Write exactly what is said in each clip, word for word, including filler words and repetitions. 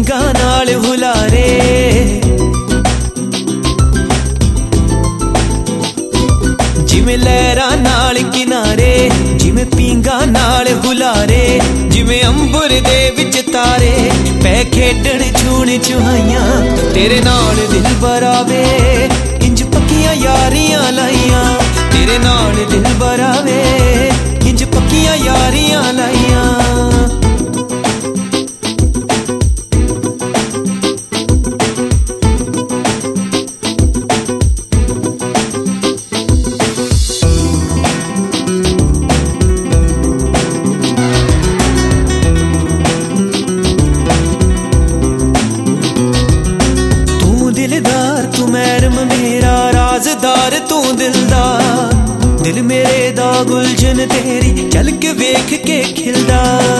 ਪੀਂਗਾ ਨਾਲ ਹੁਲਾਰੇ, ਜਿਵੇਂ ਲਹਿਰਾਂ ਨਾਲ ਕਿਨਾਰੇ, ਜਿਵੇਂ ਪੀਂਗਾ ਨਾਲ ਹੁਲਾਰੇ, ਜਿਵੇਂ ਅੰਬਰ ਦੇ ਵਿੱਚ ਤਾਰੇ ਪੈ ਖੇਡਣ ਛੂਣ ਛੁਹਾਈਆਂ। ਤੇਰੇ ਨਾਲ ਦਿਲ ਬਰਾਵੇ ਇੰਜ ਪੱਕੀਆਂ ਯਾਰੀਆਂ ਲਾਈਆਂ, ਤੇਰੇ ਨਾਲ ਦਿਲ ਬਰਾਵੇ ਇੰਜ ਪੱਕੀਆਂ ਯਾਰੀਆਂ ਲਾਈਆਂ। दिलदार तू महरम मेरा राज़दार तू दिलदार, दिल मेरे दा गुलशन तेरी चल के वेख के खिलदा।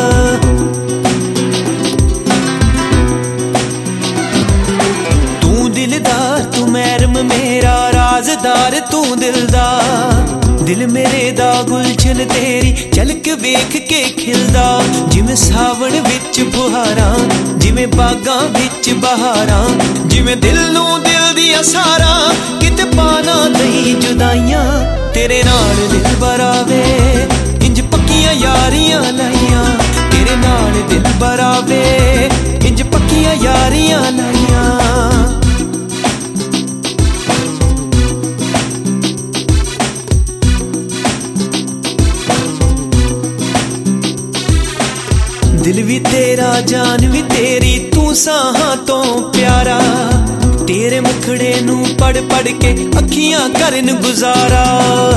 तू दिलदार तू महरम मेरा राज़दार तू दिलदार, दिल मेरे दा गुलशन तेरी चल के वेख के खिलदा। जिवें सावण विच फुहारां, जिवें बागां विच बहारां, जिवें दिल नूं दिल दियां सारां किते पाना नहीं जुदाइयां। तेरे नाल दिल बरावे इंज पक्कियां यारियां लाइयां, तेरे नाल दिल बरावे इंज पक्कियां यारियां लाइयां। दिल भी तेरा जान भी तेरी तू साहां तो प्यारा, तेरे मुखड़े नू पढ़ पढ़ के अखियां करन गुजारा।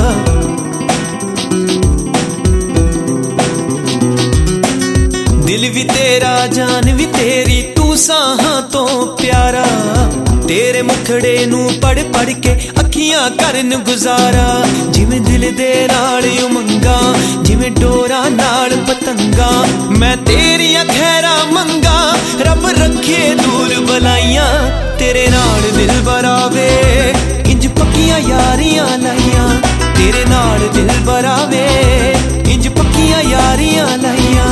दिल भी तेरा जान भी तेरी तू साहां तो प्यारा, तेरे मुखड़े नू पढ़ पढ़ के अखियां करन गुजारा। जिवें दिल दे नाल उमंगा, जिवें डोरा नाल पतंगा, मैं तेरियां खैरा मंगा रब रखे दूर बलाइयां। तेरे नाल दिल बरावे इंज पक्कियां यारियां लाइयां, तेरे नाल दिल बरावे इंज पक्कियां यारियां लाइयां।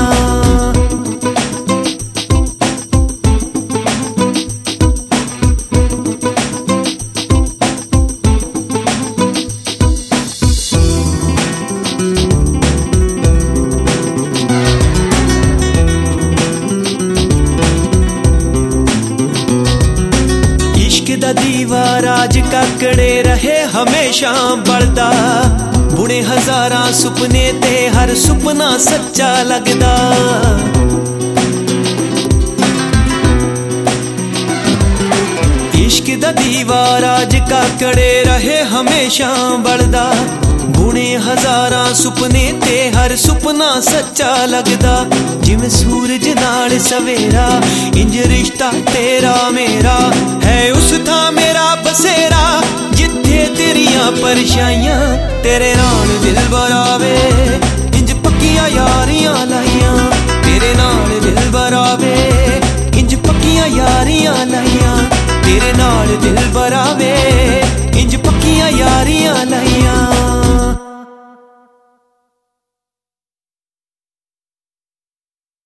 दा दीवा राज काकड़े रहे हमेशा बढ़दा, बुने हजारां सुपने ते हर सुपना सच्चा लगदा। इश्क दा दीवा राज काकड़े रहे हमेशा बढ़दा, बुने हजारां सुपने ते हर सुपना सच्चा लगदा। जिवें सूरज नाल सवेरा इंज रिश्ता तेरा मेरा है, उस थां मेरा बसेरा जिथे तेरियां परछाइयां। तेरे नाल दिल बरावे इंज पक्कियां यारियां लाइयां, तेरे नाल दिल बरावे इंज पक्कियां यारियां लाइयां, तेरे नाल दिल बरावे इंज पक्कियां यारियां लाइयां।